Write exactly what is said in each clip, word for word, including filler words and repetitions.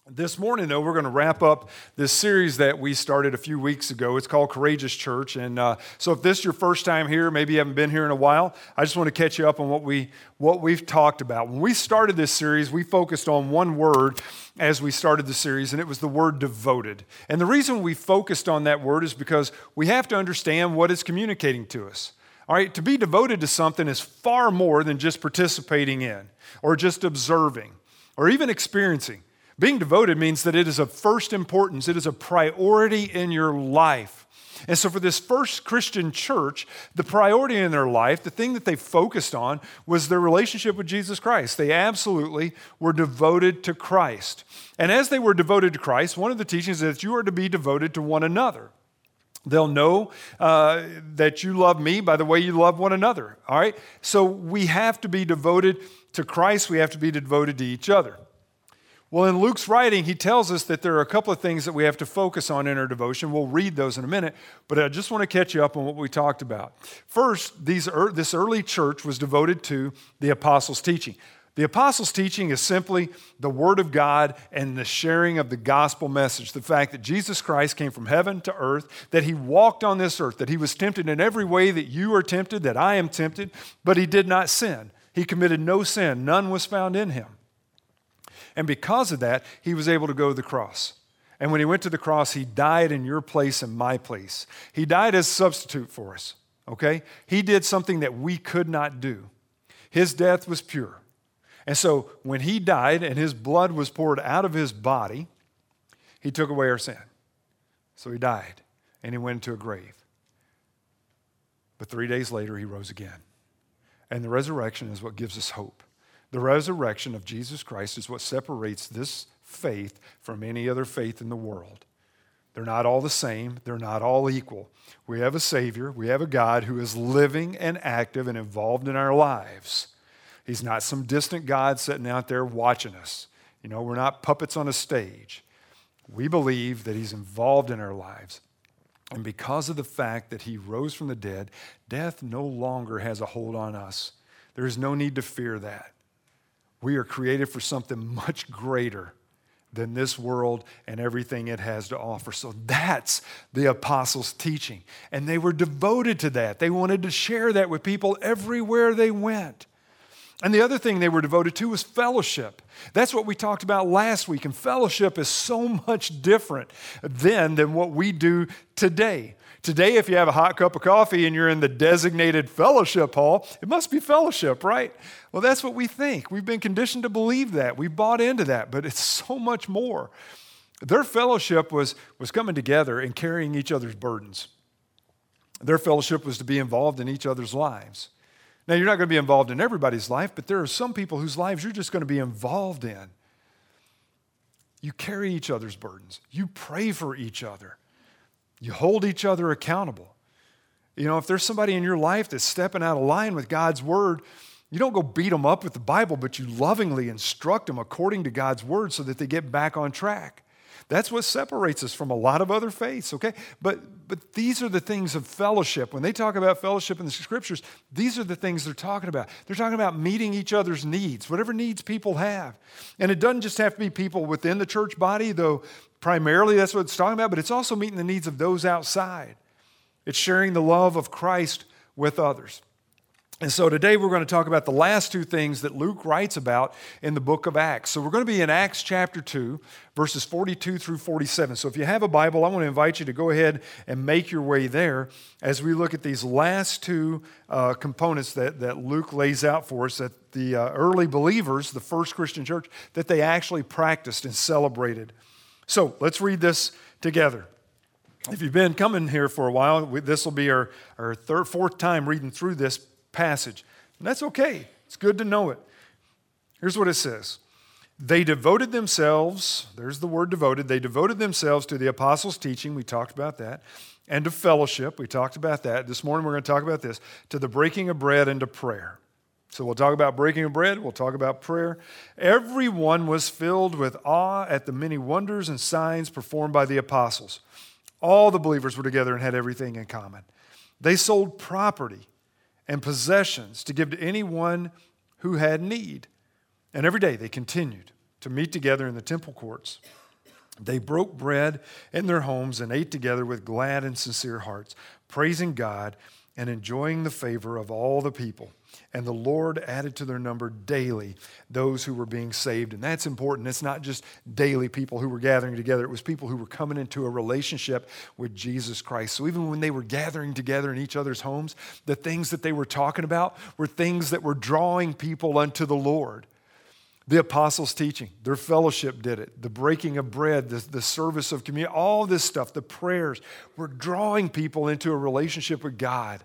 This morning, though, we're going to wrap up this series that we started a few weeks ago. It's called Courageous Church. And uh, so if this is your first time here, maybe you haven't been here in a while, I just want to catch you up on what, we, what we've talked about. When we started this series, we focused on one word as we started the series, and it was the word devoted. And the reason we focused on that word is because we have to understand what it's communicating to us. All right, to be devoted to something is far more than just participating in or just observing or even experiencing. Being devoted means that it is of first importance. It is a priority in your life. And so for this first Christian church, the priority in their life, the thing that they focused on was their relationship with Jesus Christ. They absolutely were devoted to Christ. And as they were devoted to Christ, one of the teachings is that you are to be devoted to one another. They'll know uh, that you love me by the way you love one another. All right? So we have to be devoted to Christ. We have to be devoted to each other. Well, in Luke's writing, he tells us that there are a couple of things that we have to focus on in our devotion. We'll read those in a minute, but I just want to catch you up on what we talked about. First, these er- this early church was devoted to the apostles' teaching. The apostles' teaching is simply the Word of God and the sharing of the gospel message, the fact that Jesus Christ came from heaven to earth, that he walked on this earth, that he was tempted in every way that you are tempted, that I am tempted, but he did not sin. He committed no sin. None was found in him. And because of that, he was able to go to the cross. And when he went to the cross, he died in your place and my place. He died as a substitute for us, okay? He did something that we could not do. His death was pure. And so when he died and his blood was poured out of his body, he took away our sin. So he died and he went into a grave. But three days later, he rose again. And the resurrection is what gives us hope. The resurrection of Jesus Christ is what separates this faith from any other faith in the world. They're not all the same. They're not all equal. We have a Savior. We have a God who is living and active and involved in our lives. He's not some distant God sitting out there watching us. You know, we're not puppets on a stage. We believe that he's involved in our lives. And because of the fact that he rose from the dead, death no longer has a hold on us. There is no need to fear that. We are created for something much greater than this world and everything it has to offer. So that's the apostles' teaching. And they were devoted to that. They wanted to share that with people everywhere they went. And the other thing they were devoted to was fellowship. That's what we talked about last week. And fellowship is so much different then than what we do today. Today, if you have a hot cup of coffee and you're in the designated fellowship hall, it must be fellowship, right? Well, that's what we think. We've been conditioned to believe that. We bought into that, but it's so much more. Their fellowship was, was coming together and carrying each other's burdens. Their fellowship was to be involved in each other's lives. Now, you're not going to be involved in everybody's life, but there are some people whose lives you're just going to be involved in. You carry each other's burdens. You pray for each other. You hold each other accountable. You know, if there's somebody in your life that's stepping out of line with God's word, you don't go beat them up with the Bible, but you lovingly instruct them according to God's word so that they get back on track. That's what separates us from a lot of other faiths, okay? But, but these are the things of fellowship. When they talk about fellowship in the scriptures, these are the things they're talking about. They're talking about meeting each other's needs, whatever needs people have. And it doesn't just have to be people within the church body, though primarily that's what it's talking about, but it's also meeting the needs of those outside. It's sharing the love of Christ with others. And so today we're going to talk about the last two things that Luke writes about in the book of Acts. So we're going to be in Acts chapter two, verses forty-two through forty-seven. So if you have a Bible, I want to invite you to go ahead and make your way there as we look at these last two uh, components that, that Luke lays out for us, that the uh, early believers, the first Christian church, that they actually practiced and celebrated. So let's read this together. If you've been coming here for a while, this will be our, our third, fourth time reading through this passage. And that's okay. It's good to know it. Here's what it says. They devoted themselves, there's the word devoted, they devoted themselves to the apostles' teaching, we talked about that, and to fellowship, we talked about that. This morning we're going to talk about this, to the breaking of bread and to prayer. So we'll talk about breaking of bread, we'll talk about prayer. Everyone was filled with awe at the many wonders and signs performed by the apostles. All the believers were together and had everything in common. They sold property and possessions to give to anyone who had need. And every day they continued to meet together in the temple courts. They broke bread in their homes and ate together with glad and sincere hearts, praising God and enjoying the favor of all the people. And the Lord added to their number daily those who were being saved. And that's important. It's not just daily people who were gathering together. It was people who were coming into a relationship with Jesus Christ. So even when they were gathering together in each other's homes, the things that they were talking about were things that were drawing people unto the Lord. The apostles' teaching, their fellowship did it. The breaking of bread, the, the service of communion, all this stuff, the prayers, were drawing people into a relationship with God.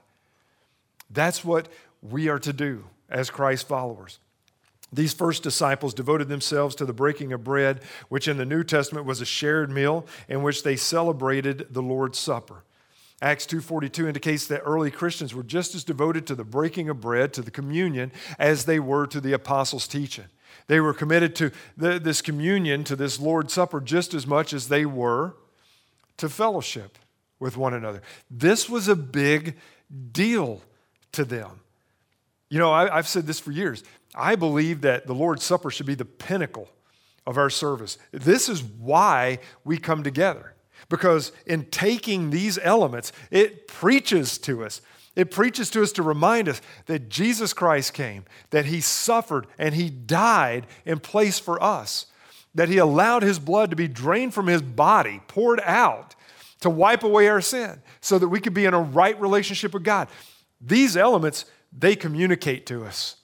That's what we are to do as Christ followers. These first disciples devoted themselves to the breaking of bread, which in the New Testament was a shared meal in which they celebrated the Lord's Supper. Acts two forty-two indicates that early Christians were just as devoted to the breaking of bread, to the communion, as they were to the apostles' teaching. They were committed to the, this communion, to this Lord's Supper, just as much as they were to fellowship with one another. This was a big deal to them. You know, I, I've said this for years. I believe that the Lord's Supper should be the pinnacle of our service. This is why we come together. Because in taking these elements, it preaches to us. It preaches to us to remind us that Jesus Christ came, that he suffered and he died in place for us, that he allowed his blood to be drained from his body, poured out to wipe away our sin so that we could be in a right relationship with God. These elements, they communicate to us.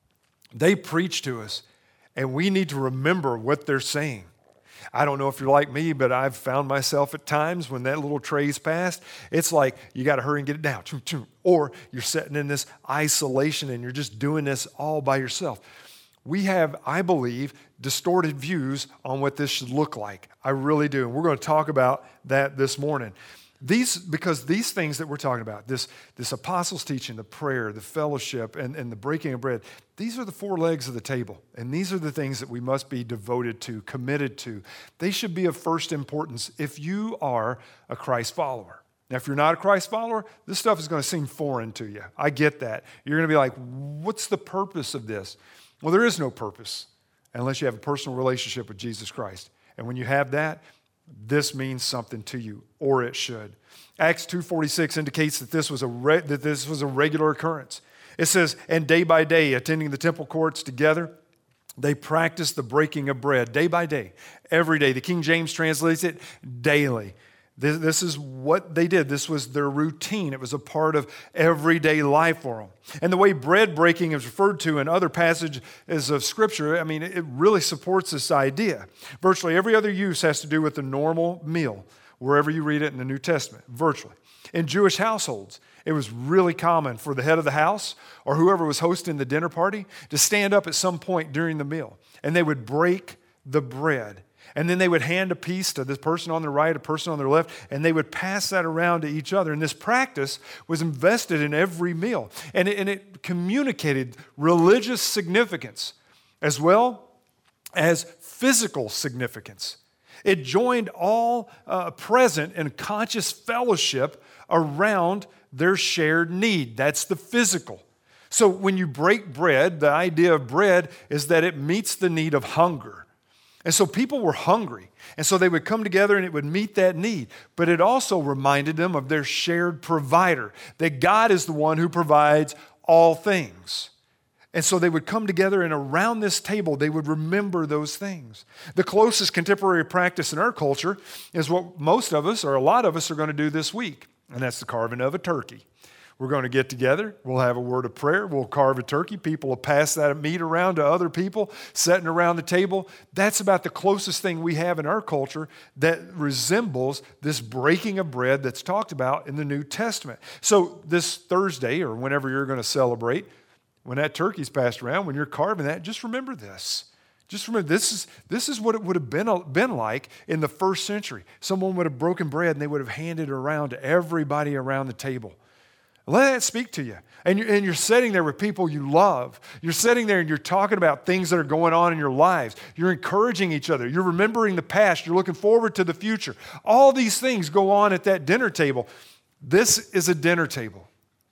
They preach to us, and we need to remember what they're saying. I don't know if you're like me, but I've found myself at times when that little tray's passed, it's like you got to hurry and get it down. Or you're sitting in this isolation and you're just doing this all by yourself. We have, I believe, distorted views on what this should look like. I really do. And we're going to talk about that this morning. These, because these things that we're talking about, this, this apostles' teaching, the prayer, the fellowship, and, and the breaking of bread, these are the four legs of the table. And these are the things that we must be devoted to, committed to. They should be of first importance if you are a Christ follower. Now, if you're not a Christ follower, this stuff is going to seem foreign to you. I get that. You're going to be like, what's the purpose of this? Well, there is no purpose unless you have a personal relationship with Jesus Christ. And when you have that, this means something to you, or it should. Acts two forty-six indicates that this was a re- that this was a regular occurrence. It says, and day by day, attending the temple courts together, they practiced the breaking of bread day by day, every day. The King James translates it daily. This, this is what they did. This was their routine. It was a part of everyday life for them. And the way bread breaking is referred to in other passages of Scripture, I mean, it really supports this idea. Virtually every other use has to do with the normal meal, wherever you read it in the New Testament, virtually. In Jewish households, it was really common for the head of the house or whoever was hosting the dinner party to stand up at some point during the meal, and they would break the bread. And then they would hand a piece to this person on the right, a person on their left, and they would pass that around to each other. And this practice was invested in every meal. And it, and it communicated religious significance as well as physical significance. It joined all uh, present in conscious fellowship around their shared need. That's the physical. So when you break bread, the idea of bread is that it meets the need of hunger. And so people were hungry, and so they would come together and it would meet that need. But it also reminded them of their shared provider, that God is the one who provides all things. And so they would come together, and around this table, they would remember those things. The closest contemporary practice in our culture is what most of us, or a lot of us, are going to do this week, and that's the carving of a turkey. We're going to get together. We'll have a word of prayer. We'll carve a turkey. People will pass that meat around to other people sitting around the table. That's about the closest thing we have in our culture that resembles this breaking of bread that's talked about in the New Testament. So this Thursday, or whenever you're going to celebrate, when that turkey's passed around, when you're carving that, just remember this. Just remember, this is, this is what it would have been, been like in the first century. Someone would have broken bread and they would have handed it around to everybody around the table. Let that speak to you. And you're, and you're sitting there with people you love. You're sitting there and you're talking about things that are going on in your lives. You're encouraging each other. You're remembering the past. You're looking forward to the future. All these things go on at that dinner table. This is a dinner table.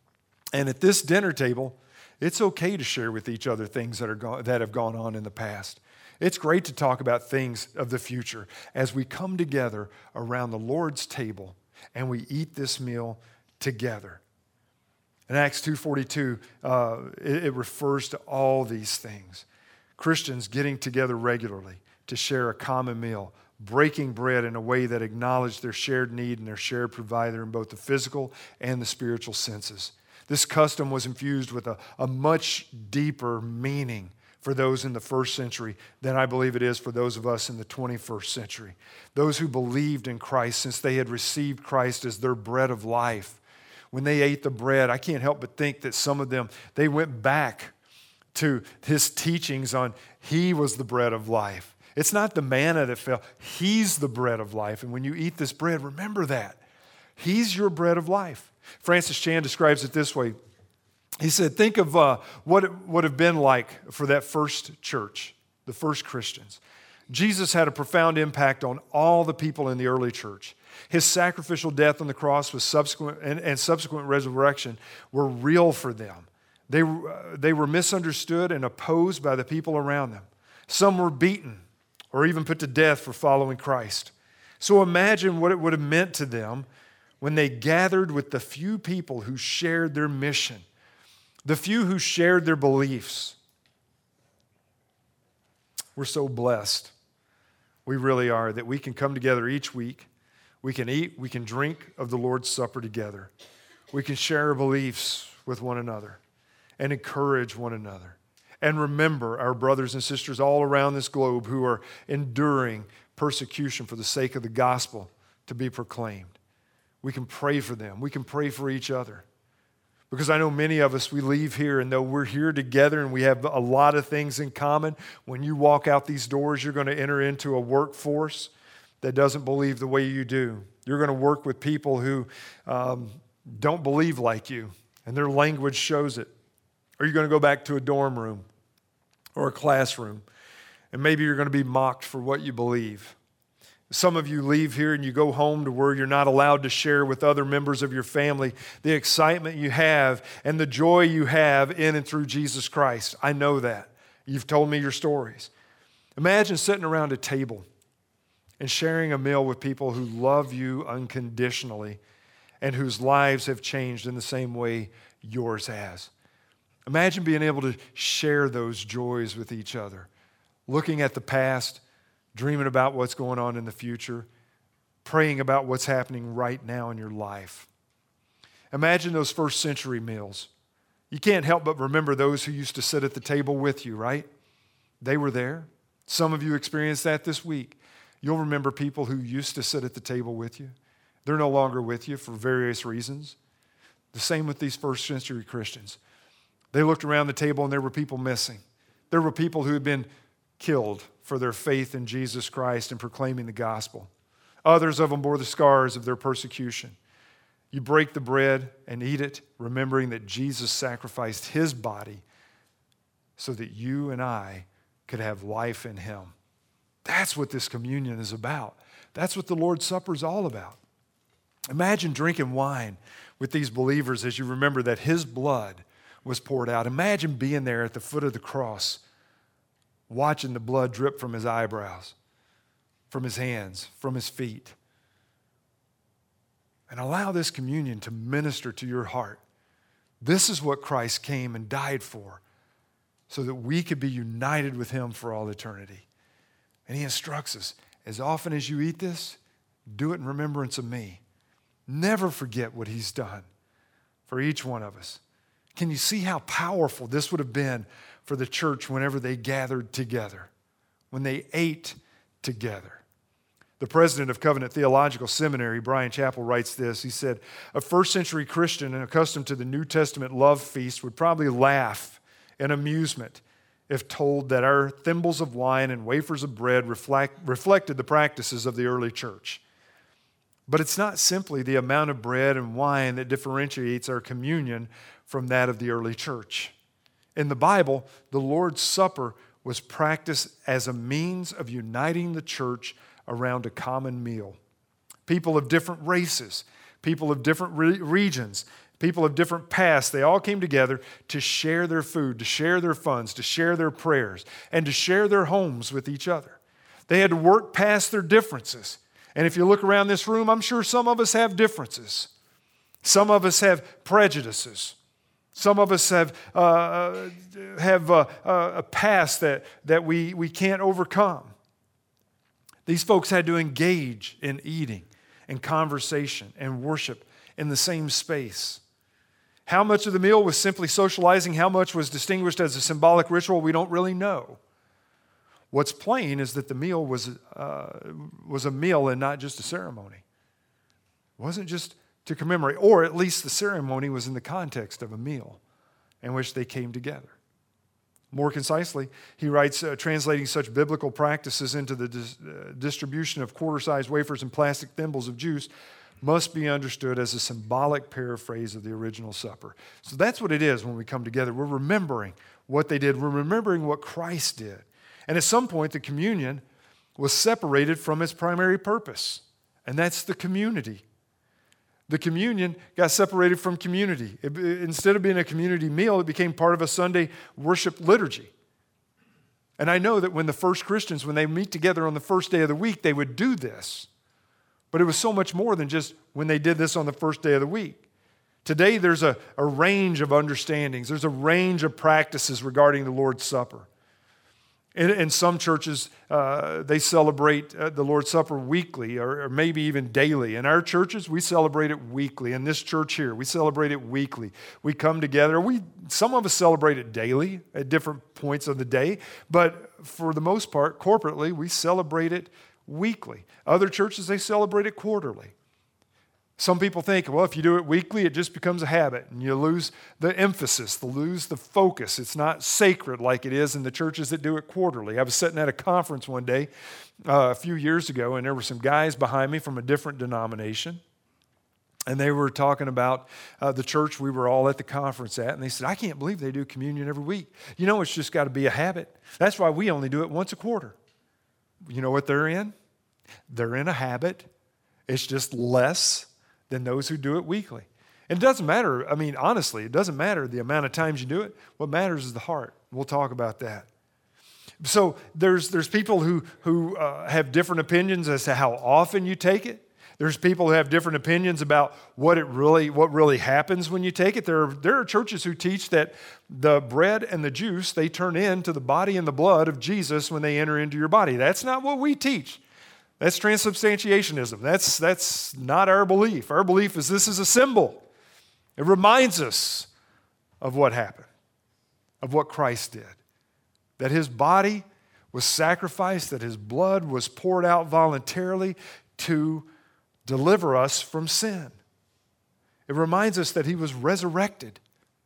And at this dinner table, it's okay to share with each other things that are go- that have gone on in the past. It's great to talk about things of the future as we come together around the Lord's table and we eat this meal together. In Acts two forty-two, uh, it, it refers to all these things. Christians getting together regularly to share a common meal, breaking bread in a way that acknowledged their shared need and their shared provider in both the physical and the spiritual senses. This custom was infused with a, a much deeper meaning for those in the first century than I believe it is for those of us in the twenty-first century. Those who believed in Christ since they had received Christ as their bread of life. When they ate the bread, I can't help but think that some of them, they went back to his teachings on he was the bread of life. It's not the manna that fell. He's the bread of life. And when you eat this bread, remember that. He's your bread of life. Francis Chan describes it this way. He said, think of uh, what it would have been like for that first church, the first Christians. Jesus had a profound impact on all the people in the early church. His sacrificial death on the cross was subsequent, and, and subsequent resurrection were real for them. They, uh, they were misunderstood and opposed by the people around them. Some were beaten or even put to death for following Christ. So imagine what it would have meant to them when they gathered with the few people who shared their mission, the few who shared their beliefs. We're so blessed. We really are, that we can come together each week. We can eat, we can drink of the Lord's Supper together. We can share our beliefs with one another and encourage one another. And remember our brothers and sisters all around this globe who are enduring persecution for the sake of the gospel to be proclaimed. We can pray for them. We can pray for each other. Because I know many of us, we leave here, and though we're here together and we have a lot of things in common, when you walk out these doors, you're going to enter into a workforce that doesn't believe the way you do. You're going to work with people who um, don't believe like you, and their language shows it. Or you're going to go back to a dorm room or a classroom, and maybe you're going to be mocked for what you believe. Some of you leave here and you go home to where you're not allowed to share with other members of your family the excitement you have and the joy you have in and through Jesus Christ. I know that. You've told me your stories. Imagine sitting around a table and sharing a meal with people who love you unconditionally and whose lives have changed in the same way yours has. Imagine being able to share those joys with each other, looking at the past, dreaming about what's going on in the future, praying about what's happening right now in your life. Imagine those first century meals. You can't help but remember those who used to sit at the table with you, right? They were there. Some of you experienced that this week. You'll remember people who used to sit at the table with you. They're no longer with you for various reasons. The same with these first century Christians. They looked around the table and there were people missing. There were people who had been killed for their faith in Jesus Christ and proclaiming the gospel. Others of them bore the scars of their persecution. You break the bread and eat it, remembering that Jesus sacrificed his body so that you and I could have life in him. That's what this communion is about. That's what the Lord's Supper is all about. Imagine drinking wine with these believers as you remember that his blood was poured out. Imagine being there at the foot of the cross, watching the blood drip from his eyebrows, from his hands, from his feet. And allow this communion to minister to your heart. This is what Christ came and died for, so that we could be united with him for all eternity. And he instructs us, as often as you eat this, do it in remembrance of me. Never forget what he's done for each one of us. Can you see how powerful this would have been for the church whenever they gathered together, when they ate together? The president of Covenant Theological Seminary, Brian Chappell, writes this. He said, a first century Christian accustomed to the New Testament love feast would probably laugh in amusement if told that our thimbles of wine and wafers of bread reflect, reflected the practices of the early church. But it's not simply the amount of bread and wine that differentiates our communion from that of the early church. In the Bible, the Lord's Supper was practiced as a means of uniting the church around a common meal. People of different races, people of different re- regions, people of different pasts, they all came together to share their food, to share their funds, to share their prayers, and to share their homes with each other. They had to work past their differences. And if you look around this room, I'm sure some of us have differences. Some of us have prejudices. Some of us have, uh, have uh, a past that, that we, we can't overcome. These folks had to engage in eating and conversation and worship in the same space. How much of the meal was simply socializing? How much was distinguished as a symbolic ritual? We don't really know. What's plain is that the meal was, uh, was a meal and not just a ceremony. It wasn't just to commemorate, or at least the ceremony was in the context of a meal in which they came together. More concisely, he writes, uh, translating such biblical practices into the dis- uh, distribution of quarter-sized wafers and plastic thimbles of juice must be understood as a symbolic paraphrase of the original supper. So that's what it is when we come together. We're remembering what they did. We're remembering what Christ did. And at some point, the communion was separated from its primary purpose, and that's the community. The communion got separated from community. It, instead of being a community meal, it became part of a Sunday worship liturgy. And I know that when the first Christians, when they meet together on the first day of the week, they would do this. But it was so much more than just when they did this on the first day of the week. Today, there's a, a range of understandings. There's a range of practices regarding the Lord's Supper. In, in some churches, uh, they celebrate uh, the Lord's Supper weekly or, or maybe even daily. In our churches, we celebrate it weekly. In this church here, we celebrate it weekly. We come together. We some of us celebrate it daily at different points of the day, but for the most part, corporately, we celebrate it weekly. Other churches, they celebrate it quarterly. Some people think, well, if you do it weekly, it just becomes a habit, and you lose the emphasis, you lose the focus. It's not sacred like it is in the churches that do it quarterly. I was sitting at a conference one day uh, a few years ago, and there were some guys behind me from a different denomination, and they were talking about uh, the church we were all at the conference at, and they said, I can't believe they do communion every week. You know, it's just got to be a habit. That's why we only do it once a quarter. You know what they're in? They're in a habit. It's just less than those who do it weekly. And it doesn't matter, I mean, honestly, it doesn't matter the amount of times you do it. What matters is the heart. We'll talk about that. So there's there's people who, who uh, have different opinions as to how often you take it. There's people who have different opinions about what it really what really happens when you take it. There are, there are churches who teach that the bread and the juice, they turn into the body and the blood of Jesus when they enter into your body. That's not what we teach. That's transubstantiationism. That's, that's not our belief. Our belief is this is a symbol. It reminds us of what happened, of what Christ did, that his body was sacrificed, that his blood was poured out voluntarily to deliver us from sin. It reminds us that he was resurrected.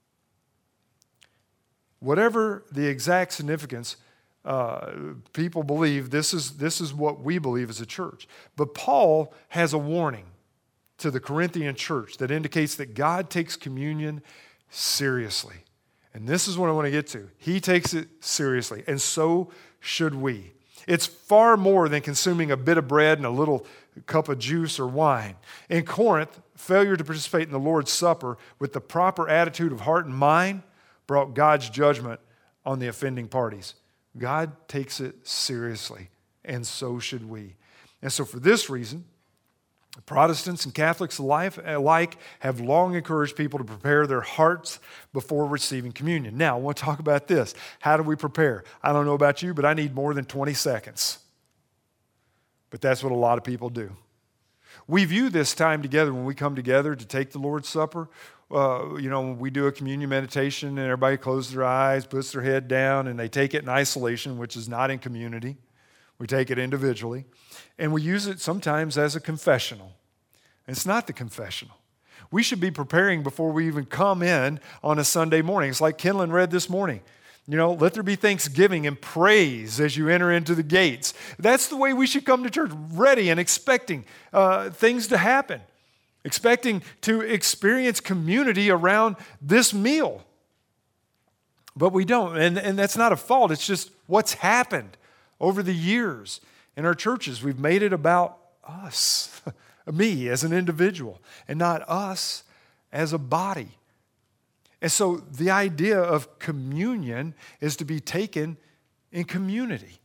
Whatever the exact significance, Uh, people believe this is, this is what we believe as a church. But Paul has a warning to the Corinthian church that indicates that God takes communion seriously. And this is what I want to get to. He takes it seriously, and so should we. It's far more than consuming a bit of bread and a little cup of juice or wine. In Corinth, failure to participate in the Lord's Supper with the proper attitude of heart and mind brought God's judgment on the offending parties. God takes it seriously, and so should we. And so for this reason, Protestants and Catholics alike have long encouraged people to prepare their hearts before receiving communion. Now, I want to talk about this. How do we prepare? I don't know about you, but I need more than twenty seconds. But that's what a lot of people do. We view this time together when we come together to take the Lord's Supper. Uh, you know, when we do a communion meditation and everybody closes their eyes, puts their head down, and they take it in isolation, which is not in community. We take it individually. And we use it sometimes as a confessional. It's not the confessional. We should be preparing before we even come in on a Sunday morning. It's like Kenlin read this morning. You know, let there be thanksgiving and praise as you enter into the gates. That's the way we should come to church, ready and expecting uh, things to happen. Expecting to experience community around this meal. But we don't, and, and that's not a fault. It's just what's happened over the years in our churches. We've made it about us, me as an individual, and not us as a body. And so the idea of communion is to be taken in community.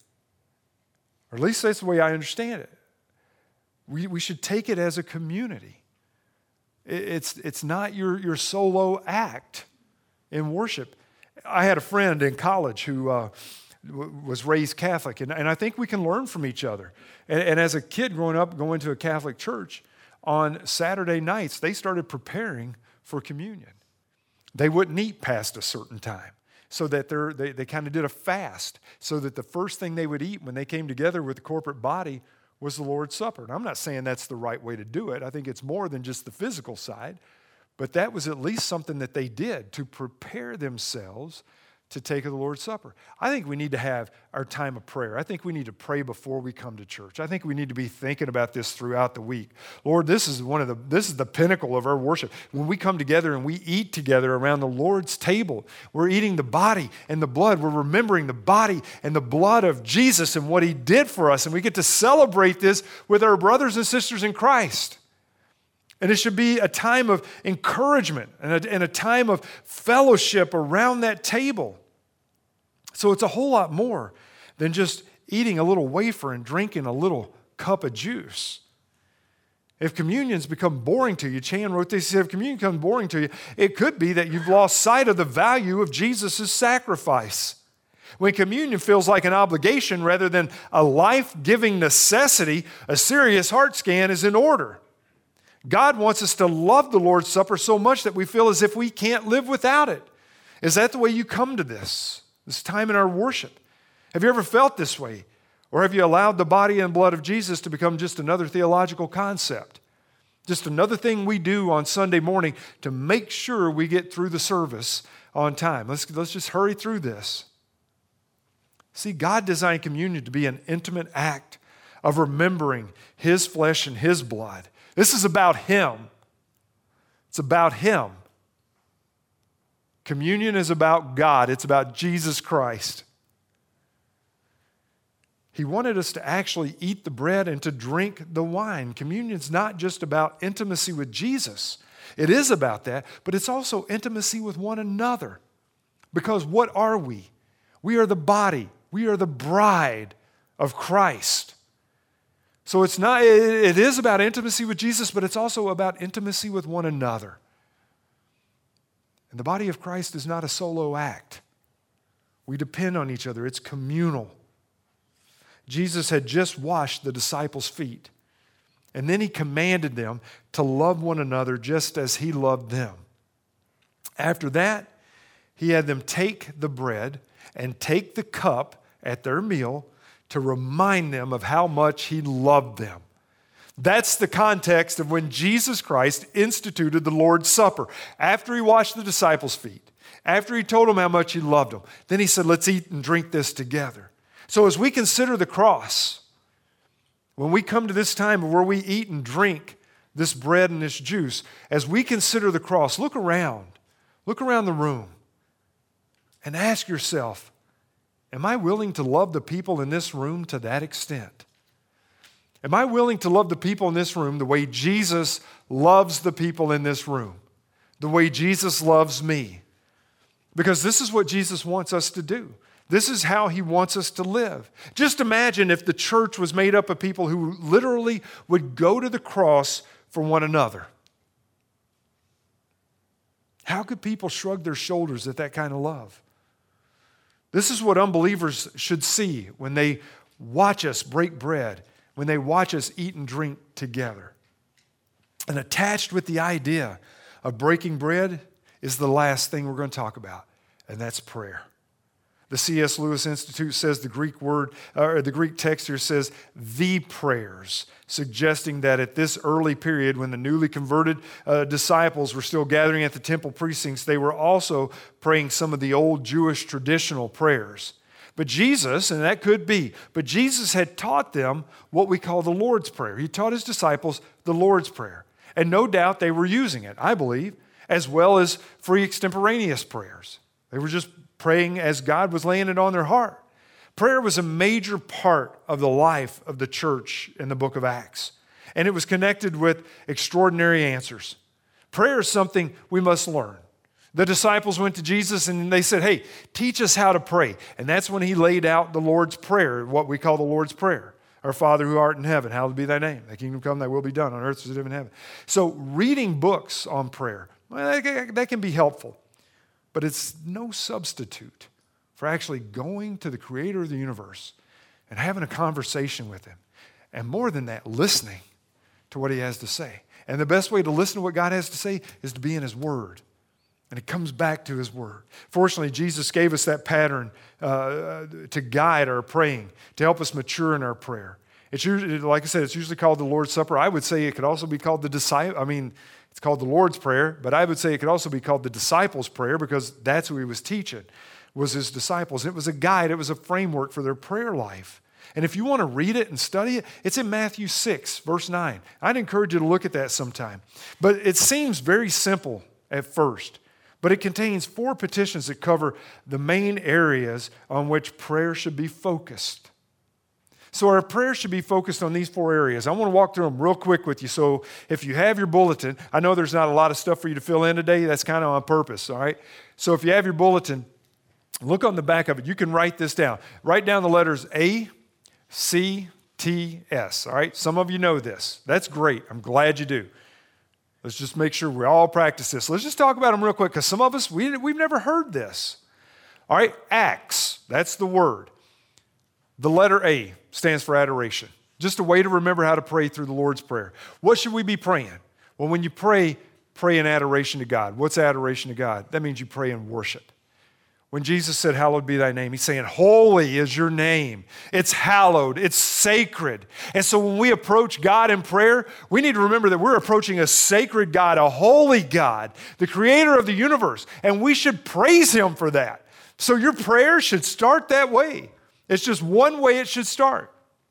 Or at least that's the way I understand it. We, we should take it as a community. It, it's, it's not your, your solo act in worship. I had a friend in college who uh, w- was raised Catholic, and, and I think we can learn from each other. And, and as a kid growing up, going to a Catholic church, on Saturday nights, they started preparing for communion. They wouldn't eat past a certain time, so that they're, they, they kind of did a fast, so that the first thing they would eat when they came together with the corporate body was the Lord's Supper. And I'm not saying that's the right way to do it. I think it's more than just the physical side, but that was at least something that they did to prepare themselves to take of the Lord's Supper. I think we need to have our time of prayer. I think we need to pray before we come to church. I think we need to be thinking about this throughout the week. Lord, this is one of the this is the pinnacle of our worship. When we come together and we eat together around the Lord's table, we're eating the body and the blood. We're remembering the body and the blood of Jesus and what he did for us, and we get to celebrate this with our brothers and sisters in Christ. And it should be a time of encouragement and a, and a time of fellowship around that table. So it's a whole lot more than just eating a little wafer and drinking a little cup of juice. If communion's become boring to you, Chan wrote this, he said, if communion becomes boring to you, it could be that you've lost sight of the value of Jesus' sacrifice. When communion feels like an obligation rather than a life-giving necessity, a serious heart scan is in order. God wants us to love the Lord's Supper so much that we feel as if we can't live without it. Is that the way you come to this? This time in our worship. Have you ever felt this way? Or have you allowed the body and blood of Jesus to become just another theological concept? Just another thing we do on Sunday morning to make sure we get through the service on time. Let's, let's just hurry through this. See, God designed communion to be an intimate act of remembering his flesh and his blood. This is about him. It's about him. Communion is about God. It's about Jesus Christ. He wanted us to actually eat the bread and to drink the wine. Communion is not just about intimacy with Jesus. It is about that, but it's also intimacy with one another. Because what are we? We are the body. We are the bride of Christ. So it's not, it is about intimacy with Jesus, but it's also about intimacy with one another. And the body of Christ is not a solo act. We depend on each other. It's communal. Jesus had just washed the disciples' feet, and then he commanded them to love one another just as he loved them. After that, he had them take the bread and take the cup at their meal to remind them of how much he loved them. That's the context of when Jesus Christ instituted the Lord's Supper. After he washed the disciples' feet, after he told them how much he loved them, then he said, let's eat and drink this together. So as we consider the cross, when we come to this time where we eat and drink this bread and this juice, as we consider the cross, look around. Look around the room and ask yourself, am I willing to love the people in this room to that extent? Am I willing to love the people in this room the way Jesus loves the people in this room? The way Jesus loves me? Because this is what Jesus wants us to do. This is how he wants us to live. Just imagine if the church was made up of people who literally would go to the cross for one another. How could people shrug their shoulders at that kind of love? This is what unbelievers should see when they watch us break bread, when they watch us eat and drink together. And attached with the idea of breaking bread is the last thing we're going to talk about, and that's prayer. The C S Lewis Institute says the Greek word, or the Greek text here says the prayers, suggesting that at this early period when the newly converted uh, disciples were still gathering at the temple precincts, they were also praying some of the old Jewish traditional prayers. But Jesus, and that could be, but Jesus had taught them what we call the Lord's Prayer. He taught his disciples the Lord's Prayer. And no doubt they were using it, I believe, as well as free extemporaneous prayers. They were just praying as God was laying it on their heart. Prayer was a major part of the life of the church in the book of Acts. And it was connected with extraordinary answers. Prayer is something we must learn. The disciples went to Jesus and they said, hey, teach us how to pray. And that's when he laid out the Lord's Prayer, what we call the Lord's Prayer. Our Father who art in heaven, hallowed be thy name. Thy kingdom come, thy will be done on earth as it is in heaven. So reading books on prayer, well, that can be helpful. But it's no substitute for actually going to the creator of the universe and having a conversation with him. And more than that, listening to what he has to say. And the best way to listen to what God has to say is to be in his word. And it comes back to his word. Fortunately, Jesus gave us that pattern uh, to guide our praying, to help us mature in our prayer. It's usually, like I said, it's usually called the Lord's Supper. I would say it could also be called the disciple. I mean, it's called the Lord's Prayer, but I would say it could also be called the disciples' prayer because that's who he was teaching, was his disciples. It was a guide. It was a framework for their prayer life. And if you want to read it and study it, it's in Matthew six, verse nine. I'd encourage you to look at that sometime. But it seems very simple at first. But it contains four petitions that cover the main areas on which prayer should be focused. So our prayer should be focused on these four areas. I want to walk through them real quick with you. So if you have your bulletin, I know there's not a lot of stuff for you to fill in today. That's kind of on purpose, all right? So if you have your bulletin, look on the back of it. You can write this down. Write down the letters A, C, T, S, all right? Some of you know this. That's great. I'm glad you do. Let's just make sure we all practice this. Let's just talk about them real quick because some of us, we, we've never heard this. All right, acts, that's the word. The letter A stands for adoration. Just a way to remember how to pray through the Lord's Prayer. What should we be praying? Well, when you pray, pray in adoration to God. What's adoration to God? That means you pray in worship. When Jesus said, hallowed be thy name, he's saying, holy is your name. It's hallowed. It's sacred. And so when we approach God in prayer, we need to remember that we're approaching a sacred God, a holy God, the creator of the universe. And we should praise him for that. So your prayer should start that way. It's just one way it should start.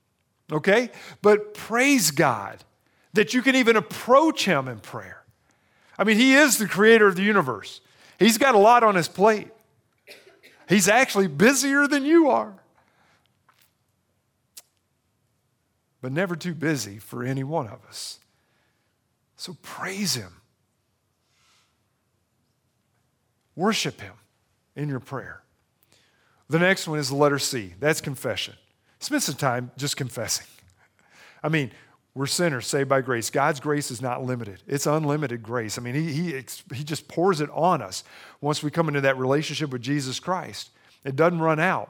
Okay? But praise God that you can even approach him in prayer. I mean, he is the creator of the universe. He's got a lot on his plate. He's actually busier than you are. But never too busy for any one of us. So praise him. Worship him in your prayer. The next one is the letter C. That's confession. Spend some time just confessing. I mean, we're sinners saved by grace. God's grace is not limited. It's unlimited grace. I mean, he, he, he just pours it on us once we come into that relationship with Jesus Christ. It doesn't run out.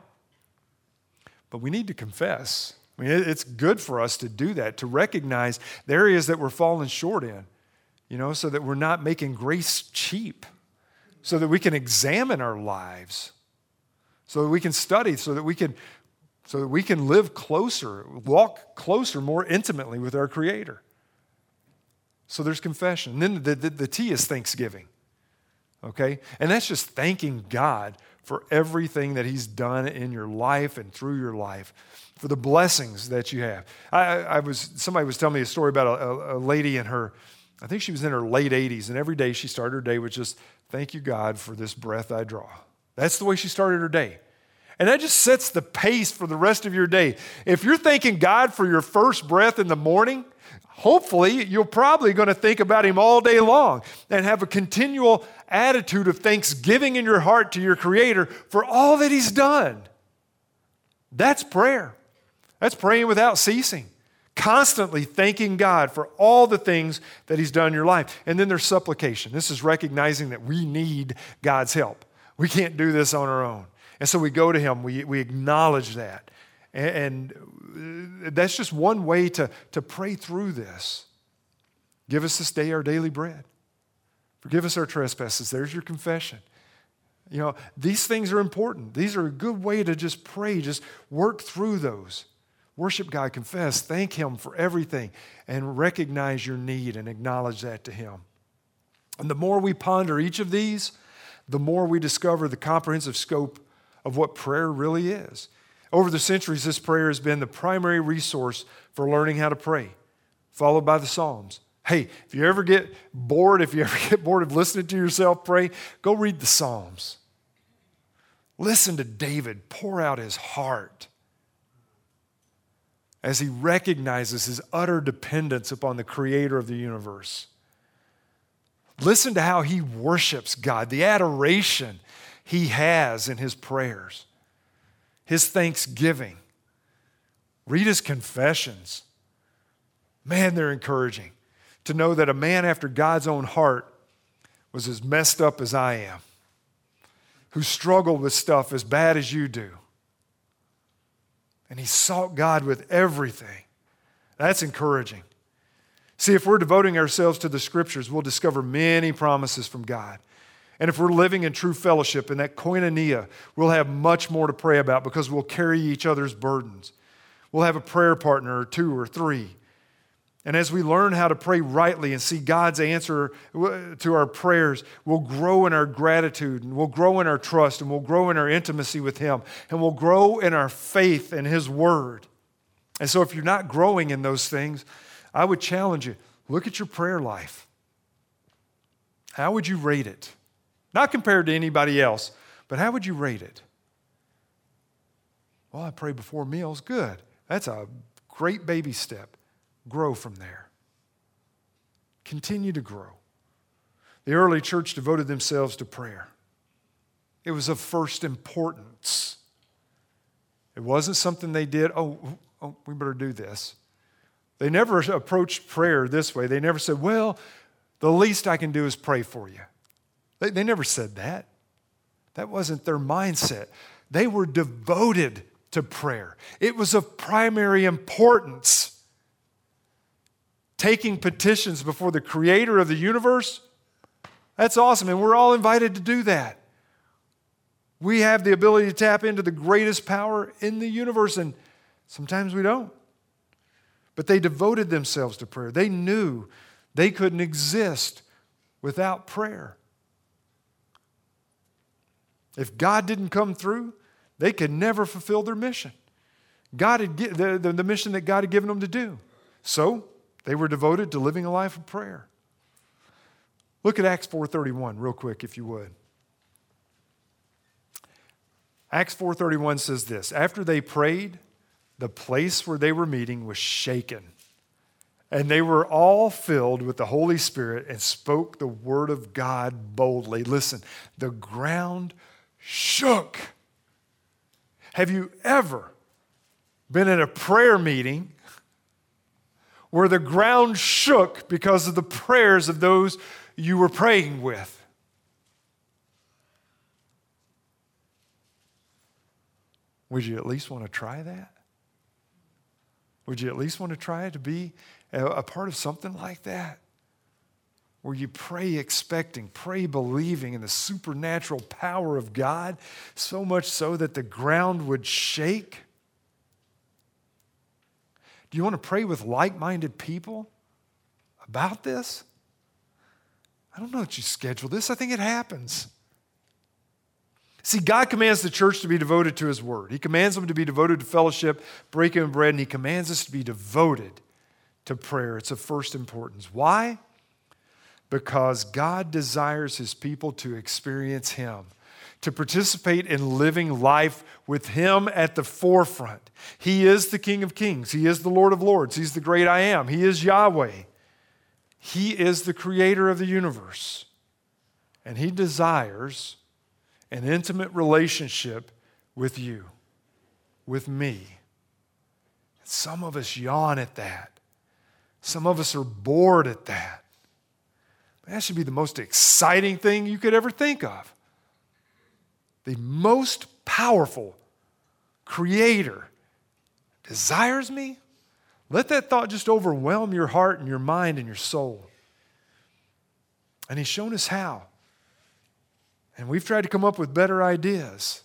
But we need to confess. I mean, it's good for us to do that, to recognize the areas that we're falling short in, you know, so that we're not making grace cheap, so that we can examine our lives, so that we can study, so that we can So that we can live closer, walk closer, more intimately with our Creator. So there's confession. And then the, the, the T is thanksgiving. Okay? And that's just thanking God for everything that he's done in your life and through your life, for the blessings that you have. I, I was somebody was telling me a story about a, a lady in her, I think she was in her late eighties, and every day she started her day with just, thank you, God, for this breath I draw. That's the way she started her day. And that just sets the pace for the rest of your day. If you're thanking God for your first breath in the morning, hopefully you're probably going to think about him all day long and have a continual attitude of thanksgiving in your heart to your Creator for all that he's done. That's prayer. That's praying without ceasing. Constantly thanking God for all the things that he's done in your life. And then there's supplication. This is recognizing that we need God's help. We can't do this on our own. And so we go to him, we, we acknowledge that. And, and that's just one way to, to pray through this. Give us this day our daily bread. Forgive us our trespasses. There's your confession. You know, these things are important. These are a good way to just pray, just work through those. Worship God, confess, thank him for everything, and recognize your need and acknowledge that to him. And the more we ponder each of these, the more we discover the comprehensive scope of what prayer really is. Over the centuries, this prayer has been the primary resource for learning how to pray, followed by the Psalms. Hey, if you ever get bored, if you ever get bored of listening to yourself pray, go read the Psalms. Listen to David pour out his heart as he recognizes his utter dependence upon the Creator of the universe. Listen to how he worships God, the adoration he has in his prayers, his thanksgiving. Read his confessions. Man, they're encouraging to know that a man after God's own heart was as messed up as I am, who struggled with stuff as bad as you do. And he sought God with everything. That's encouraging. See, if we're devoting ourselves to the Scriptures, we'll discover many promises from God. And if we're living in true fellowship in that koinonia, we'll have much more to pray about because we'll carry each other's burdens. We'll have a prayer partner or two or three. And as we learn how to pray rightly and see God's answer to our prayers, we'll grow in our gratitude and we'll grow in our trust and we'll grow in our intimacy with Him and we'll grow in our faith in His Word. And so if you're not growing in those things, I would challenge you, look at your prayer life. How would you rate it? Not compared to anybody else, but how would you rate it? Well, I pray before meals. Good. That's a great baby step. Grow from there. Continue to grow. The early church devoted themselves to prayer. It was of first importance. It wasn't something they did, oh, oh, we better do this. They never approached prayer this way. They never said, well, the least I can do is pray for you. They, they never said that. That wasn't their mindset. They were devoted to prayer. It was of primary importance. Taking petitions before the Creator of the universe, that's awesome, and we're all invited to do that. We have the ability to tap into the greatest power in the universe, and sometimes we don't. But they devoted themselves to prayer. They knew they couldn't exist without prayer. If God didn't come through, they could never fulfill their mission. God had the, the, the mission that God had given them to do. So, they were devoted to living a life of prayer. Look at Acts four thirty-one real quick, if you would. Acts four thirty-one says this, after they prayed, the place where they were meeting was shaken, and they were all filled with the Holy Spirit and spoke the word of God boldly. Listen, the ground shook. Have you ever been in a prayer meeting where the ground shook because of the prayers of those you were praying with? Would you at least want to try that? Would you at least want to try to be a, a part of something like that? Where you pray expecting, pray believing in the supernatural power of God, so much so that the ground would shake? Do you want to pray with like-minded people about this? I don't know that you schedule this. I think it happens. See, God commands the church to be devoted to His Word. He commands them to be devoted to fellowship, breaking of bread, and He commands us to be devoted to prayer. It's of first importance. Why? Because God desires His people to experience Him, to participate in living life with Him at the forefront. He is the King of Kings. He is the Lord of Lords. He's the great I am. He is Yahweh. He is the creator of the universe. And He desires an intimate relationship with you, with me. Some of us yawn at that. Some of us are bored at that. That should be the most exciting thing you could ever think of. The most powerful creator desires me? Let that thought just overwhelm your heart and your mind and your soul. And He's shown us how. And we've tried to come up with better ideas.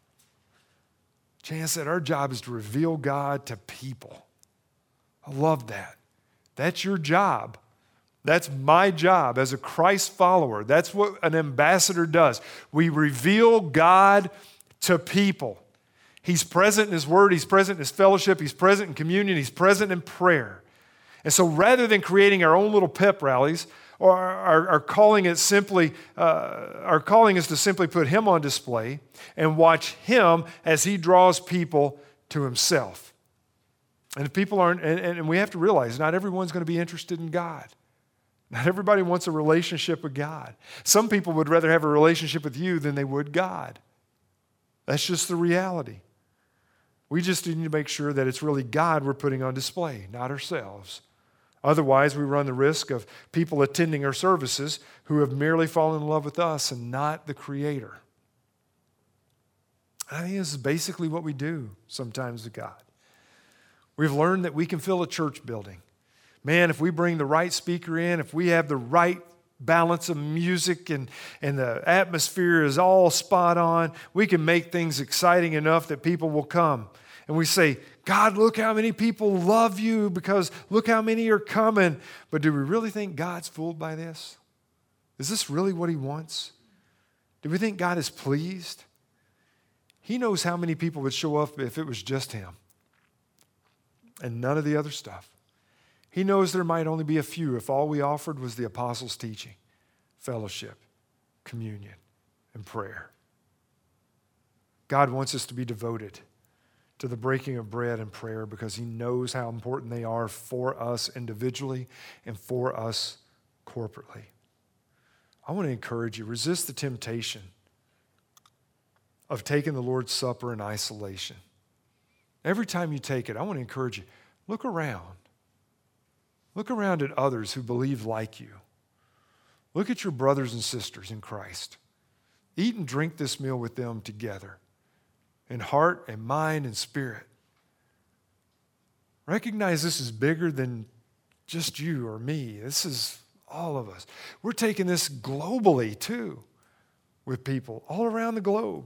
Jan said our job is to reveal God to people. I love that. That's your job. That's my job as a Christ follower. That's what an ambassador does. We reveal God to people. He's present in His Word. He's present in His fellowship. He's present in communion. He's present in prayer. And so rather than creating our own little pep rallies, or our, our calling it simply, uh, our calling is to simply put Him on display and watch Him as He draws people to Himself. And if people aren't, and, and we have to realize not everyone's going to be interested in God. Not everybody wants a relationship with God. Some people would rather have a relationship with you than they would God. That's just the reality. We just need to make sure that it's really God we're putting on display, not ourselves. Otherwise, we run the risk of people attending our services who have merely fallen in love with us and not the Creator. I think this is basically what we do sometimes with God. We've learned that we can fill a church building. Man, if we bring the right speaker in, if we have the right balance of music and, and the atmosphere is all spot on, we can make things exciting enough that people will come. And we say, God, look how many people love you because look how many are coming. But do we really think God's fooled by this? Is this really what he wants? Do we think God is pleased? He knows how many people would show up if it was just him and none of the other stuff. He knows there might only be a few if all we offered was the apostles' teaching, fellowship, communion, and prayer. God wants us to be devoted to the breaking of bread and prayer because he knows how important they are for us individually and for us corporately. I want to encourage you, resist the temptation of taking the Lord's Supper in isolation. Every time you take it, I want to encourage you, look around. Look around at others who believe like you. Look at your brothers and sisters in Christ. Eat and drink this meal with them together in heart and mind and spirit. Recognize this is bigger than just you or me. This is all of us. We're taking this globally too with people all around the globe.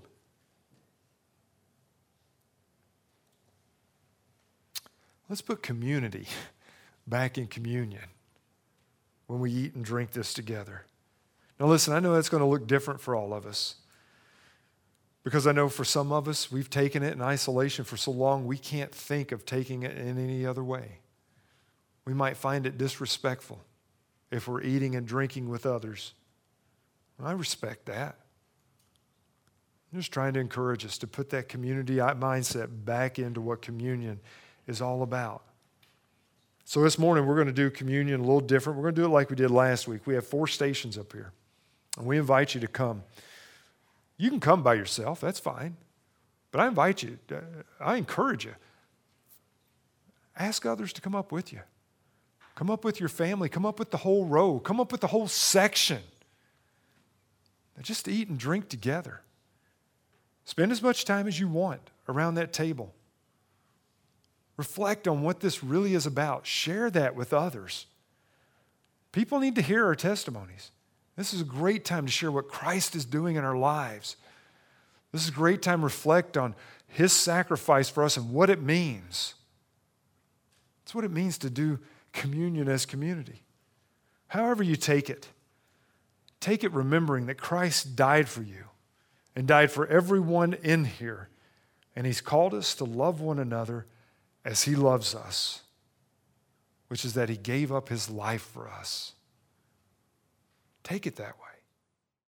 Let's put community back in communion when we eat and drink this together. Now listen, I know that's going to look different for all of us because I know for some of us, we've taken it in isolation for so long, we can't think of taking it in any other way. We might find it disrespectful if we're eating and drinking with others. I respect that. I'm just trying to encourage us to put that community mindset back into what communion is all about. So this morning, we're going to do communion a little different. We're going to do it like we did last week. We have four stations up here, and we invite you to come. You can come by yourself. That's fine. But I invite you. I encourage you. Ask others to come up with you. Come up with your family. Come up with the whole row. Come up with the whole section. And just eat and drink together. Spend as much time as you want around that table. Reflect on what this really is about. Share that with others. People need to hear our testimonies. This is a great time to share what Christ is doing in our lives. This is a great time to reflect on his sacrifice for us and what it means. It's what it means to do communion as community. However you take it, take it remembering that Christ died for you and died for everyone in here. And he's called us to love one another as he loves us, which is that he gave up his life for us. Take it that way.